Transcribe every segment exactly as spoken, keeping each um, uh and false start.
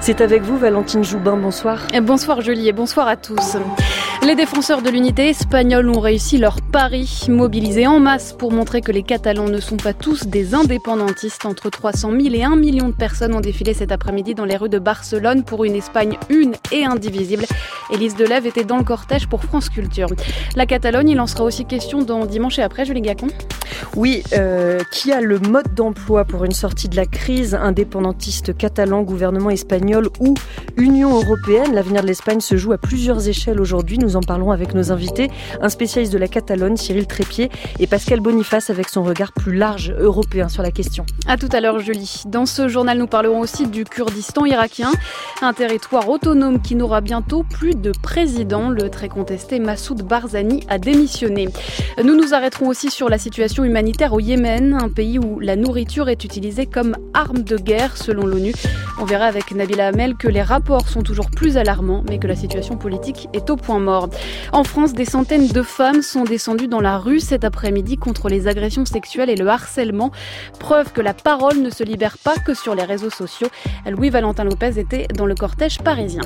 C'est avec vous Valentine Joubin, bonsoir. Bonsoir Julie et bonsoir à tous. Les défenseurs de l'unité espagnole ont réussi leur pari, mobilisés en masse pour montrer que les Catalans ne sont pas tous des indépendantistes. Entre trois cent mille et un million de personnes ont défilé cet après-midi dans les rues de Barcelone pour une Espagne une et indivisible. Élise Delève était dans le cortège pour France Culture. La Catalogne, il en sera aussi question dans Dimanche et après, Julie Gacon. Oui, euh, qui a le mode d'emploi pour une sortie de la crise? Indépendantiste catalan, gouvernement espagnol ou Union européenne? L'avenir de l'Espagne se joue à plusieurs échelles aujourd'hui. Nous en parlons avec nos invités, un spécialiste de la Catalogne, Cyril Trépied, et Pascal Boniface avec son regard plus large européen sur la question. À tout à l'heure Julie. Dans ce journal, nous parlerons aussi du Kurdistan irakien, un territoire autonome qui n'aura bientôt plus de président. Le très contesté Massoud Barzani a démissionné. Nous nous arrêterons aussi sur la situation humanitaire au Yémen, un pays où la nourriture est utilisée comme arme de guerre selon l'ONU. On verra avec Nabila Hamel que les rapports sont toujours plus alarmants, mais que la situation politique est au point mort. En France, des centaines de femmes sont descendues dans la rue cet après-midi contre les agressions sexuelles et le harcèlement. Preuve que la parole ne se libère pas que sur les réseaux sociaux. Louis-Valentin Lopez était dans le cortège parisien.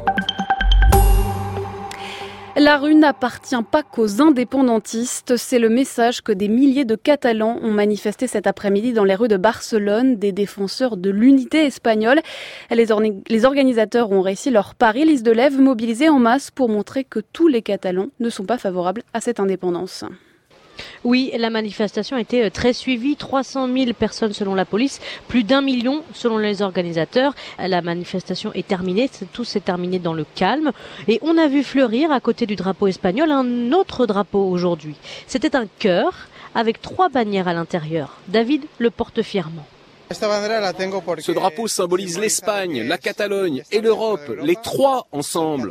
La rue n'appartient pas qu'aux indépendantistes. C'est le message que des milliers de Catalans ont manifesté cet après-midi dans les rues de Barcelone, des défenseurs de l'unité espagnole. Les, or- les organisateurs ont réussi leur pari. Élise Delève, mobilisée en masse pour montrer que tous les Catalans ne sont pas favorables à cette indépendance. Oui, la manifestation a été très suivie, trois cent mille personnes selon la police, plus d'un million selon les organisateurs. La manifestation est terminée, tout s'est terminé dans le calme et on a vu fleurir à côté du drapeau espagnol un autre drapeau aujourd'hui. C'était un cœur avec trois bannières à l'intérieur. David le porte fièrement. Ce drapeau symbolise l'Espagne, la Catalogne et l'Europe, les trois ensemble.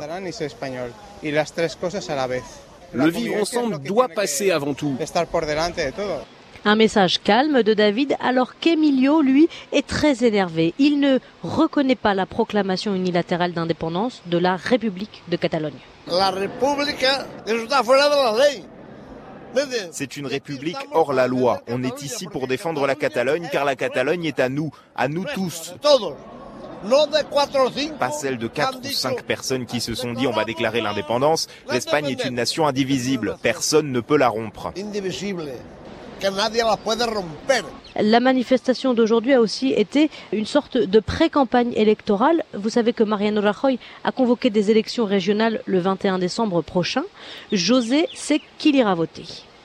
Le vivre ensemble doit passer avant tout. Un message calme de David alors qu'Emilio, lui, est très énervé. Il ne reconnaît pas la proclamation unilatérale d'indépendance de la République de Catalogne. La République est fuera de la ley. C'est une république hors la loi. On est ici pour défendre la Catalogne car la Catalogne est à nous, à nous tous. Pas celle de quatre ou cinq personnes qui se sont dit on va déclarer l'indépendance. L'Espagne est une nation indivisible. Personne ne peut la rompre. La manifestation d'aujourd'hui a aussi été une sorte de pré-campagne électorale. Vous savez que Mariano Rajoy a convoqué des élections régionales le vingt et un décembre prochain. José sait qu'il ira voter.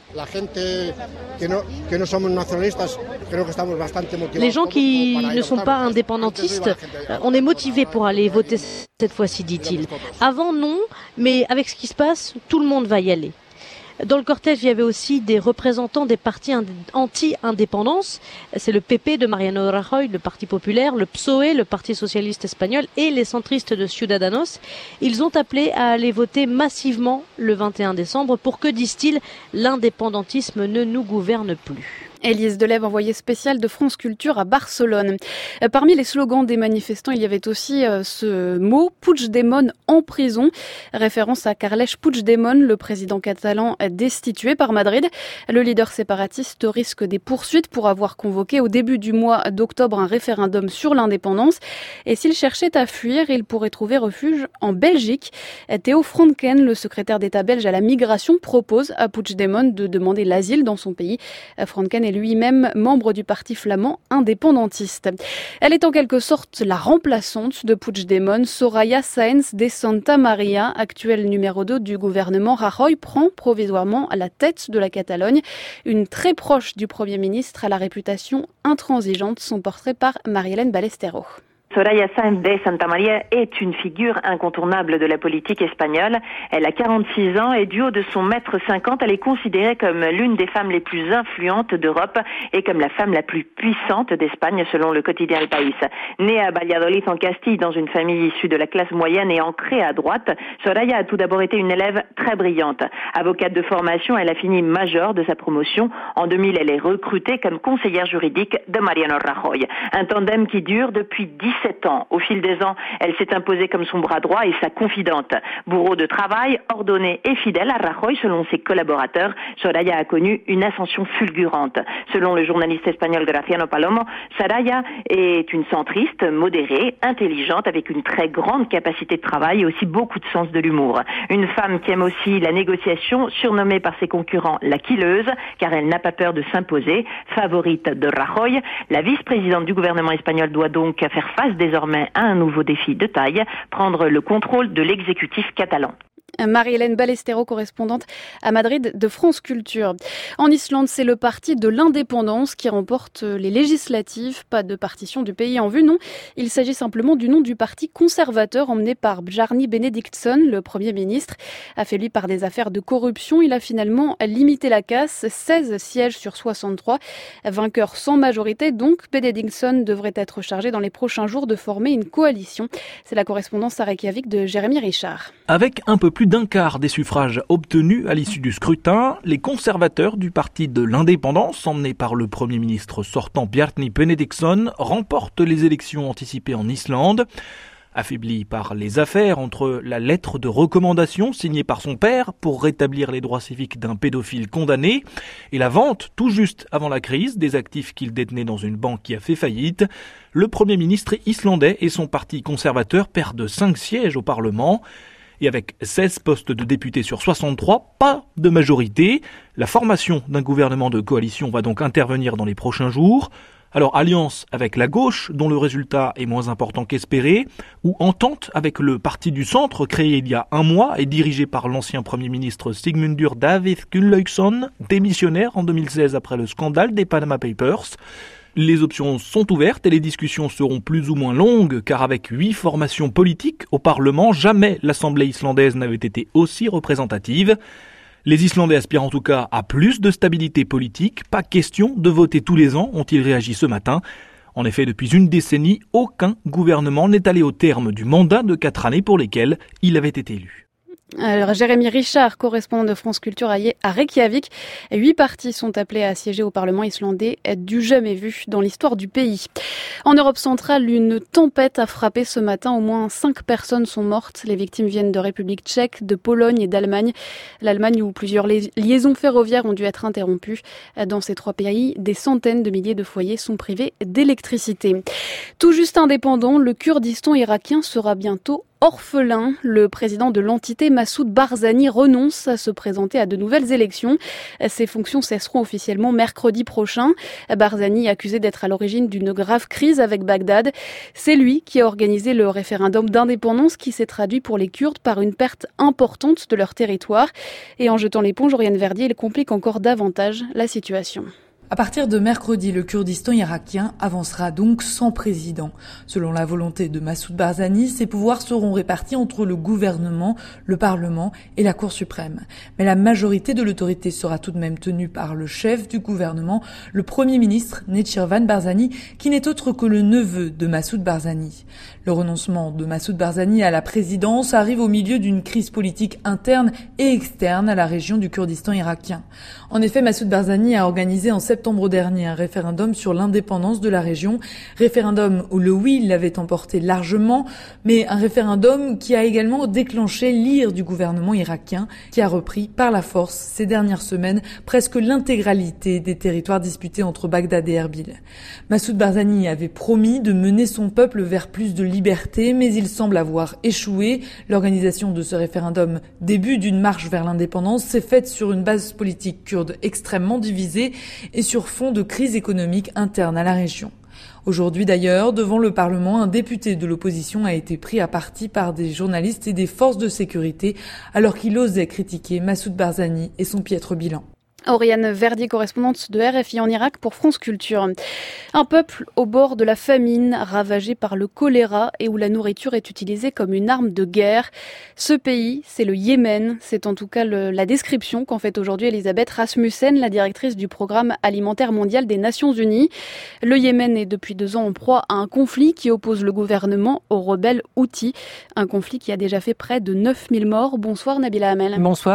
Les gens qui ne sont pas indépendantistes, on est motivés pour aller voter cette fois-ci, dit-il. Avant, non, mais avec ce qui se passe, tout le monde va y aller. Dans le cortège, il y avait aussi des représentants des partis anti-indépendance. C'est le P P de Mariano Rajoy, le Parti populaire, le P S O E, le Parti socialiste espagnol et les centristes de Ciudadanos. Ils ont appelé à aller voter massivement le vingt et un décembre pour que, disent-ils, l'indépendantisme ne nous gouverne plus. Élise Delève, envoyée spéciale de France Culture à Barcelone. Parmi les slogans des manifestants, il y avait aussi ce mot « Puigdemont en prison », référence à Carles Puigdemont, le président catalan destitué par Madrid. Le leader séparatiste risque des poursuites pour avoir convoqué au début du mois d'octobre un référendum sur l'indépendance. Et s'il cherchait à fuir, il pourrait trouver refuge en Belgique. Theo Franken, le secrétaire d'État belge à la migration, propose à Puigdemont de demander l'asile dans son pays. Franken est lui-même membre du parti flamand indépendantiste. Elle est en quelque sorte la remplaçante de Puigdemont. Soraya Sáenz de Santa Maria, actuelle numéro deux du gouvernement Rajoy, prend provisoirement la tête de la Catalogne. Une très proche du Premier ministre à la réputation intransigeante. Son portrait par Marie-Hélène Ballestero. Soraya Sáenz de Santa Maria est une figure incontournable de la politique espagnole. Elle a quarante-six ans et du haut de son mètre cinquante, elle est considérée comme l'une des femmes les plus influentes d'Europe et comme la femme la plus puissante d'Espagne selon le quotidien El País. Née à Valladolid en Castille dans une famille issue de la classe moyenne et ancrée à droite, Soraya a tout d'abord été une élève très brillante. Avocate de formation, elle a fini major de sa promotion. En deux mille, elle est recrutée comme conseillère juridique de Mariano Rajoy. Un tandem qui dure depuis dix sept ans. Au fil des ans, elle s'est imposée comme son bras droit et sa confidente. Bourreau de travail, ordonnée et fidèle à Rajoy, selon ses collaborateurs, Soraya a connu une ascension fulgurante. Selon le journaliste espagnol Graciano Palomo, Soraya est une centriste, modérée, intelligente, avec une très grande capacité de travail et aussi beaucoup de sens de l'humour. Une femme qui aime aussi la négociation, surnommée par ses concurrents la killeuse, car elle n'a pas peur de s'imposer. Favorite de Rajoy, la vice-présidente du gouvernement espagnol doit donc faire face désormais à un nouveau défi de taille, prendre le contrôle de l'exécutif catalan. Marie-Hélène Ballestero, correspondante à Madrid de France Culture. En Islande, c'est le parti de l'indépendance qui remporte les législatives. Pas de partition du pays en vue, non. Il s'agit simplement du nom du parti conservateur emmené par Bjarni Benediktsson, le Premier ministre. Affaibli par des affaires de corruption, il a finalement limité la casse, seize sièges sur soixante-trois. Vainqueur sans majorité, donc, Benediktsson devrait être chargé dans les prochains jours de former une coalition. C'est la correspondance à Reykjavik de Jérémy Richard. Avec un peu plus d'un quart des suffrages obtenus à l'issue du scrutin, les conservateurs du parti de l'indépendance, emmenés par le Premier ministre sortant Bjarni Benediktsson, remportent les élections anticipées en Islande. Affaibli par les affaires entre la lettre de recommandation signée par son père pour rétablir les droits civiques d'un pédophile condamné et la vente, tout juste avant la crise, des actifs qu'il détenait dans une banque qui a fait faillite, le Premier ministre islandais et son parti conservateur perdent cinq sièges au Parlement. Et avec seize postes de députés sur soixante-trois, pas de majorité. La formation d'un gouvernement de coalition va donc intervenir dans les prochains jours. Alors, alliance avec la gauche, dont le résultat est moins important qu'espéré, ou entente avec le Parti du Centre, créé il y a un mois et dirigé par l'ancien Premier ministre Sigmundur Davíð Gunnlaugsson, démissionnaire en deux mille seize après le scandale des Panama Papers. Les options sont ouvertes et les discussions seront plus ou moins longues, car avec huit formations politiques au Parlement, jamais l'Assemblée islandaise n'avait été aussi représentative. Les Islandais aspirent en tout cas à plus de stabilité politique. Pas question de voter tous les ans, ont-ils réagi ce matin. En effet, depuis une décennie, aucun gouvernement n'est allé au terme du mandat de quatre années pour lesquelles il avait été élu. Alors, Jérémy Richard, correspondant de France Culture à Reykjavik. Huit partis sont appelés à siéger au Parlement islandais, du jamais vu dans l'histoire du pays. En Europe centrale, une tempête a frappé ce matin. Au moins cinq personnes sont mortes. Les victimes viennent de République tchèque, de Pologne et d'Allemagne. L'Allemagne où plusieurs liaisons ferroviaires ont dû être interrompues. Dans ces trois pays, des centaines de milliers de foyers sont privés d'électricité. Tout juste indépendant, le Kurdistan irakien sera bientôt orphelin. Le président de l'entité, Massoud Barzani, renonce à se présenter à de nouvelles élections. Ses fonctions cesseront officiellement mercredi prochain. Barzani, accusé d'être à l'origine d'une grave crise avec Bagdad, c'est lui qui a organisé le référendum d'indépendance qui s'est traduit pour les Kurdes par une perte importante de leur territoire. Et en jetant l'éponge, Oriane Verdier, il complique encore davantage la situation. À partir de mercredi, le Kurdistan irakien avancera donc sans président. Selon la volonté de Massoud Barzani, ses pouvoirs seront répartis entre le gouvernement, le Parlement et la Cour suprême. Mais la majorité de l'autorité sera tout de même tenue par le chef du gouvernement, le Premier ministre Nechirvan Barzani, qui n'est autre que le neveu de Massoud Barzani. Le renoncement de Massoud Barzani à la présidence arrive au milieu d'une crise politique interne et externe à la région du Kurdistan irakien. En effet, Massoud Barzani a organisé en septembre dernier un référendum sur l'indépendance de la région, référendum où le oui l'avait emporté largement, mais un référendum qui a également déclenché l'ire du gouvernement irakien, qui a repris par la force ces dernières semaines presque l'intégralité des territoires disputés entre Bagdad et Erbil. Massoud Barzani avait promis de mener son peuple vers plus de liberté, mais il semble avoir échoué. L'organisation de ce référendum, début d'une marche vers l'indépendance, s'est faite sur une base politique kurde extrêmement divisée et sur fond de crise économique interne à la région. Aujourd'hui d'ailleurs, devant le Parlement, un député de l'opposition a été pris à partie par des journalistes et des forces de sécurité alors qu'il osait critiquer Massoud Barzani et son piètre bilan. Oriane Verdier, correspondante de R F I en Irak pour France Culture. Un peuple au bord de la famine, ravagé par le choléra et où la nourriture est utilisée comme une arme de guerre. Ce pays, c'est le Yémen. C'est en tout cas le, la description qu'en fait aujourd'hui Elisabeth Rasmussen, la directrice du Programme alimentaire mondial des Nations Unies. Le Yémen est depuis deux ans en proie à un conflit qui oppose le gouvernement aux rebelles Houthis. Un conflit qui a déjà fait près de neuf mille morts. Bonsoir Nabila Hamel. Bonsoir.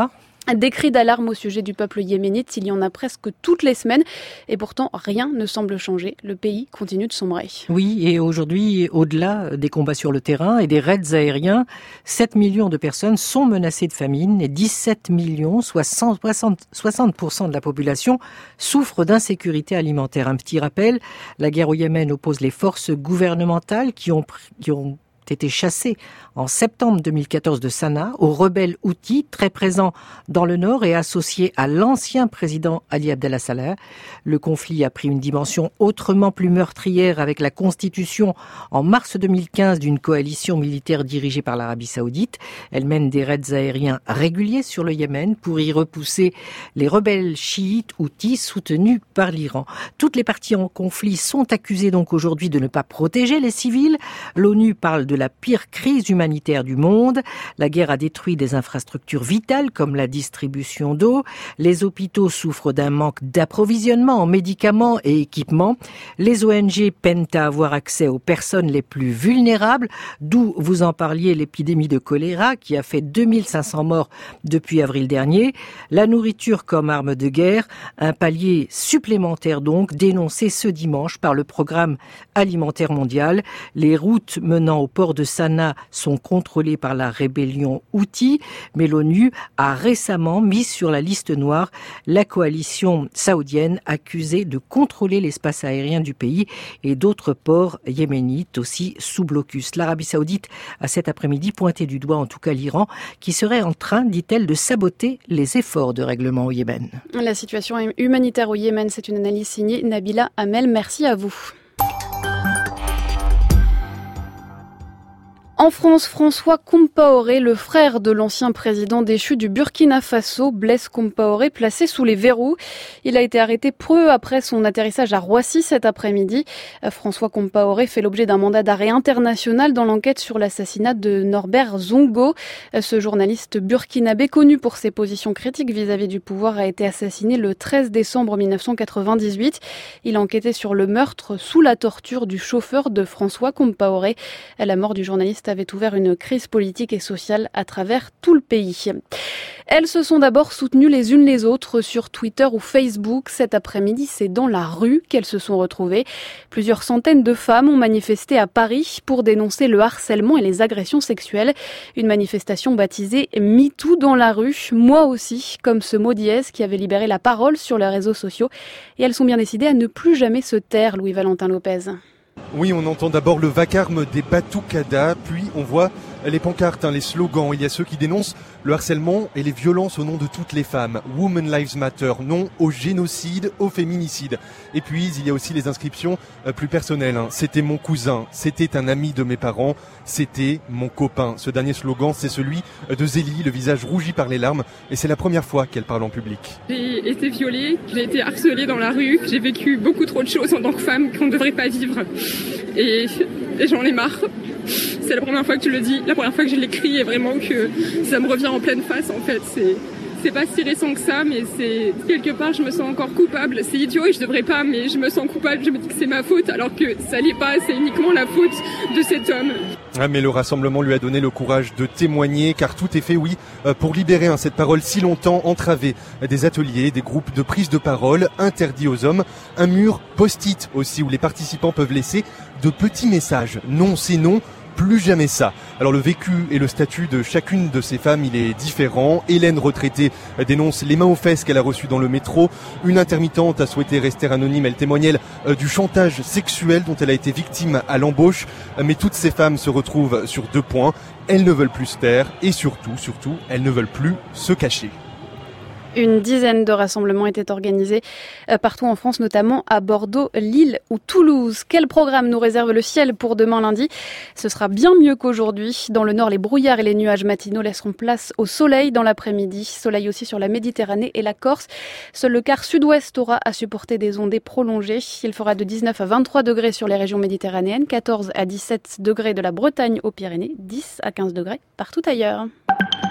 Des cris d'alarme au sujet du peuple yéménite, il y en a presque toutes les semaines et pourtant rien ne semble changer. Le pays continue de sombrer. Oui, et aujourd'hui, au-delà des combats sur le terrain et des raids aériens, sept millions de personnes sont menacées de famine et dix-sept millions, soit soixante pour cent de la population, souffrent d'insécurité alimentaire. Un petit rappel, la guerre au Yémen oppose les forces gouvernementales qui ont, qui ont été chassés en septembre deux mille quatorze de Sanaa aux rebelles houthis très présents dans le nord et associés à l'ancien président Ali Abdallah Saleh. Le conflit a pris une dimension autrement plus meurtrière avec la constitution en mars deux mille quinze d'une coalition militaire dirigée par l'Arabie Saoudite. Elle mène des raids aériens réguliers sur le Yémen pour y repousser les rebelles chiites houthis soutenus par l'Iran. Toutes les parties en conflit sont accusées donc aujourd'hui de ne pas protéger les civils. L'ONU parle de la pire crise humanitaire du monde. La guerre a détruit des infrastructures vitales comme la distribution d'eau. Les hôpitaux souffrent d'un manque d'approvisionnement en médicaments et équipements. Les O N G peinent à avoir accès aux personnes les plus vulnérables, d'où vous en parliez l'épidémie de choléra qui a fait deux mille cinq cents morts depuis avril dernier. La nourriture comme arme de guerre, un palier supplémentaire donc dénoncé ce dimanche par le Programme alimentaire mondial. Les routes menant au port de Sanaa sont contrôlées par la rébellion houthi, mais l'ONU a récemment mis sur la liste noire la coalition saoudienne accusée de contrôler l'espace aérien du pays et d'autres ports yéménites aussi sous blocus. L'Arabie Saoudite a cet après-midi pointé du doigt en tout cas l'Iran qui serait en train, dit-elle, de saboter les efforts de règlement au Yémen. La situation humanitaire au Yémen, c'est une analyse signée Nabila Hamel. Merci à vous. En France, François Compaoré, le frère de l'ancien président déchu du Burkina Faso, Blaise Compaoré, placé sous les verrous. Il a été arrêté peu après son atterrissage à Roissy cet après-midi. François Compaoré fait l'objet d'un mandat d'arrêt international dans l'enquête sur l'assassinat de Norbert Zongo. Ce journaliste burkinabé, connu pour ses positions critiques vis-à-vis du pouvoir, a été assassiné le treize décembre mille neuf cent quatre-vingt-dix-huit. Il enquêtait sur le meurtre sous la torture du chauffeur de François Compaoré. La mort du journaliste avait ouvert une crise politique et sociale à travers tout le pays. Elles se sont d'abord soutenues les unes les autres sur Twitter ou Facebook. Cet après-midi, c'est dans la rue qu'elles se sont retrouvées. Plusieurs centaines de femmes ont manifesté à Paris pour dénoncer le harcèlement et les agressions sexuelles. Une manifestation baptisée MeToo dans la rue, moi aussi, comme ce mot dièse qui avait libéré la parole sur les réseaux sociaux. Et elles sont bien décidées à ne plus jamais se taire, Louis-Valentin Lopez. Oui, on entend d'abord le vacarme des batucadas, puis on voit les pancartes, hein, les slogans. Il y a ceux qui dénoncent le harcèlement et les violences au nom de toutes les femmes. Women Lives Matter, non au génocide, au féminicide. Et puis, il y a aussi les inscriptions euh, plus personnelles. Hein. C'était mon cousin, c'était un ami de mes parents, c'était mon copain. Ce dernier slogan, c'est celui de Zélie, le visage rougi par les larmes. Et c'est la première fois qu'elle parle en public. J'ai été violée, j'ai été harcelée dans la rue, j'ai vécu beaucoup trop de choses en tant que femme qu'on ne devrait pas vivre. Et, et j'en ai marre. C'est la première fois que tu le dis, la première fois que je l'écris et vraiment que ça me revient en pleine face en fait. C'est, c'est pas si récent que ça, mais c'est quelque part je me sens encore coupable. C'est idiot et je devrais pas, mais je me sens coupable. Je me dis que c'est ma faute alors que ça l'est pas. C'est uniquement la faute de cet homme. Ah, mais le rassemblement lui a donné le courage de témoigner, car tout est fait, oui, pour libérer hein, cette parole si longtemps entravée. Des ateliers, des groupes de prise de parole interdits aux hommes, un mur post-it aussi où les participants peuvent laisser de petits messages. Non, c'est non. Plus jamais ça. Alors le vécu et le statut de chacune de ces femmes, il est différent. Hélène, retraitée, dénonce les mains aux fesses qu'elle a reçues dans le métro. Une intermittente a souhaité rester anonyme. Elle témoigne, elle, du chantage sexuel dont elle a été victime à l'embauche. Mais toutes ces femmes se retrouvent sur deux points. Elles ne veulent plus se taire et surtout, surtout, elles ne veulent plus se cacher. Une dizaine de rassemblements étaient organisés partout en France, notamment à Bordeaux, Lille ou Toulouse. Quel programme nous réserve le ciel pour demain lundi ? Ce sera bien mieux qu'aujourd'hui. Dans le nord, les brouillards et les nuages matinaux laisseront place au soleil dans l'après-midi. Soleil aussi sur la Méditerranée et la Corse. Seul le quart sud-ouest aura à supporter des ondées prolongées. Il fera de dix-neuf à vingt-trois degrés sur les régions méditerranéennes, quatorze à dix-sept degrés de la Bretagne aux Pyrénées, dix à quinze degrés partout ailleurs.